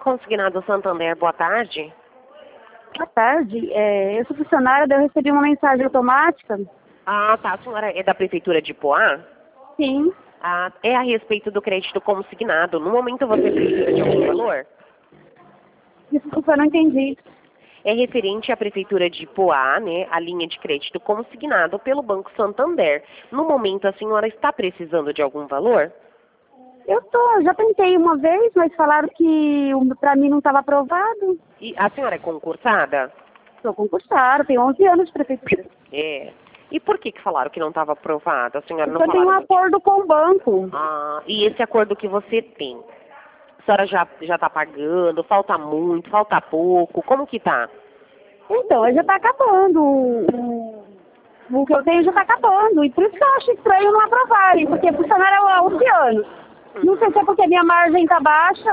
Consignado Santander, boa tarde. Boa tarde. Eu sou funcionária, daí eu recebi uma mensagem automática. Ah, tá. A senhora é da Prefeitura de Poá? Sim. Ah, é a respeito do crédito consignado. No momento você precisa de algum valor? Desculpa, eu não entendi. É referente à Prefeitura de Poá, né, a linha de crédito consignado pelo Banco Santander. No momento, a senhora está precisando de algum valor? Já tentei uma vez, mas falaram que pra mim não estava aprovado. E a senhora é concursada? Sou concursada, tenho 11 anos de prefeitura. É. E por que falaram que não estava aprovado? A senhora não Eu tenho um falaram? acordo com o banco. Ah, e esse acordo que você tem? A senhora já está pagando? Falta muito? Falta pouco? Como que tá? Então, já está acabando. O que eu tenho já está acabando. E por isso que eu acho estranho não aprovarem, porque funcionário há 11 anos. Não sei se é porque a minha margem está baixa.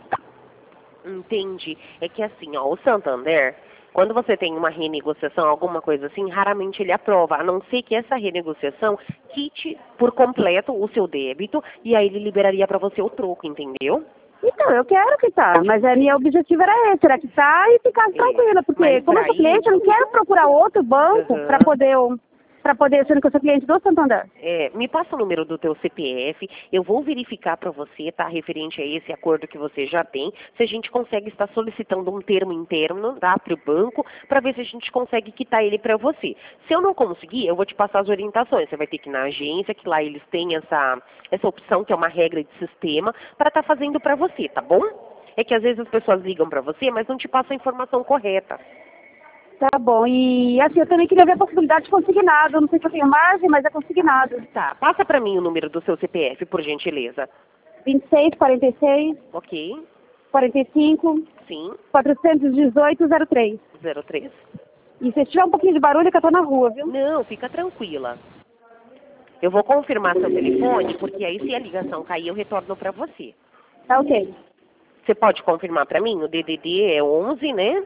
Entendi. É que assim, ó, o Santander, quando você tem uma renegociação, alguma coisa assim, raramente ele aprova, a não ser que essa renegociação quite por completo o seu débito e aí ele liberaria para você o troco, entendeu? Então, eu quero quitar, mas meu objetivo era esse, era quitar e ficar tranquila, porque Mas como eu sou cliente, eu não quero procurar outro banco Uhum. para poder, sendo que eu sou cliente do Santander. Me passa o número do teu CPF, eu vou verificar para você, tá, referente a esse acordo que você já tem, se a gente consegue estar solicitando um termo interno, tá, para o banco, para ver se a gente consegue quitar ele para você. Se eu não conseguir, eu vou te passar as orientações, você vai ter que ir na agência, que lá eles têm essa opção, que é uma regra de sistema, para estar fazendo para você, tá bom? É que às vezes as pessoas ligam para você, mas não te passam a informação correta. Tá bom, e assim, eu também queria ver a possibilidade de consignado, eu não sei se eu tenho margem, mas é consignado. Tá, passa para mim o número do seu CPF, por gentileza. 26, 46, Ok, 45, sim, 418, 03. 03. E se tiver um pouquinho de barulho, é que eu tô na rua, viu? Não, fica tranquila. Eu vou confirmar seu telefone, porque aí se a ligação cair, eu retorno para você. Tá ok. Você pode confirmar para mim? O DDD é 11, né?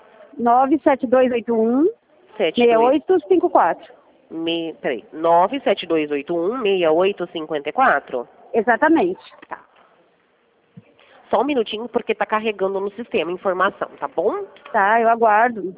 97281 6854. Peraí, 97281 6854? Exatamente. Tá. Só um minutinho, porque tá carregando no sistema informação, tá bom? Tá, eu aguardo.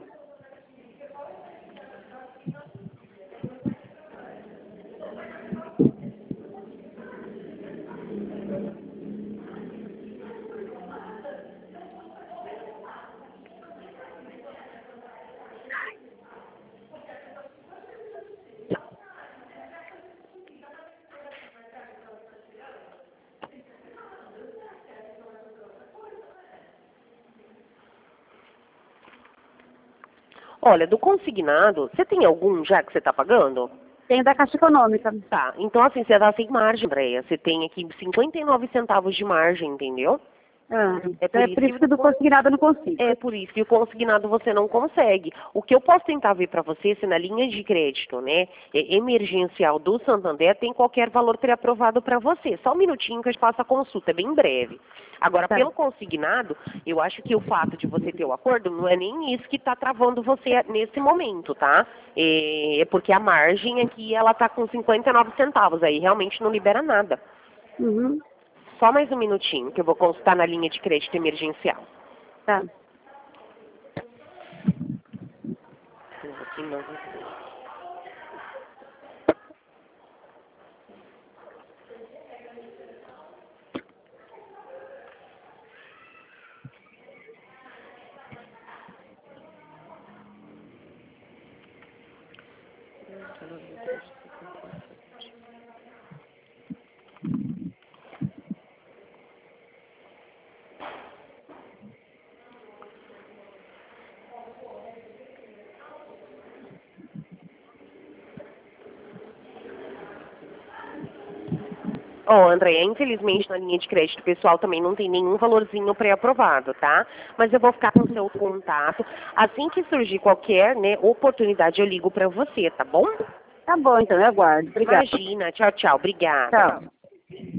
Olha, do consignado, você tem algum já que você tá pagando? Tenho da Caixa Econômica. Tá, então assim, você tá sem margem, Andréia. Você tem aqui 59 centavos de margem, entendeu? É por isso que do consignado eu não consigo. É por isso que o consignado você não consegue. O que eu posso tentar ver para você, se na linha de crédito, né, emergencial do Santander, tem qualquer valor pré-aprovado para você. Só um minutinho que a gente passa a consulta, é bem breve. Agora, Tá. pelo consignado, eu acho que o fato de você ter o acordo não é nem isso que está travando você nesse momento, tá? É porque a margem aqui, ela tá com 59 centavos, aí realmente não libera nada. Uhum. Só mais um minutinho, que eu vou consultar na linha de crédito emergencial. Tá. Aqui não. André, infelizmente na linha de crédito pessoal também não tem nenhum valorzinho pré-aprovado, tá? Mas eu vou ficar com o seu contato. Assim que surgir qualquer, né, oportunidade, eu ligo pra você, tá bom? Tá bom, então, eu aguardo. Obrigada. Imagina. Tchau, tchau. Obrigada. Tchau.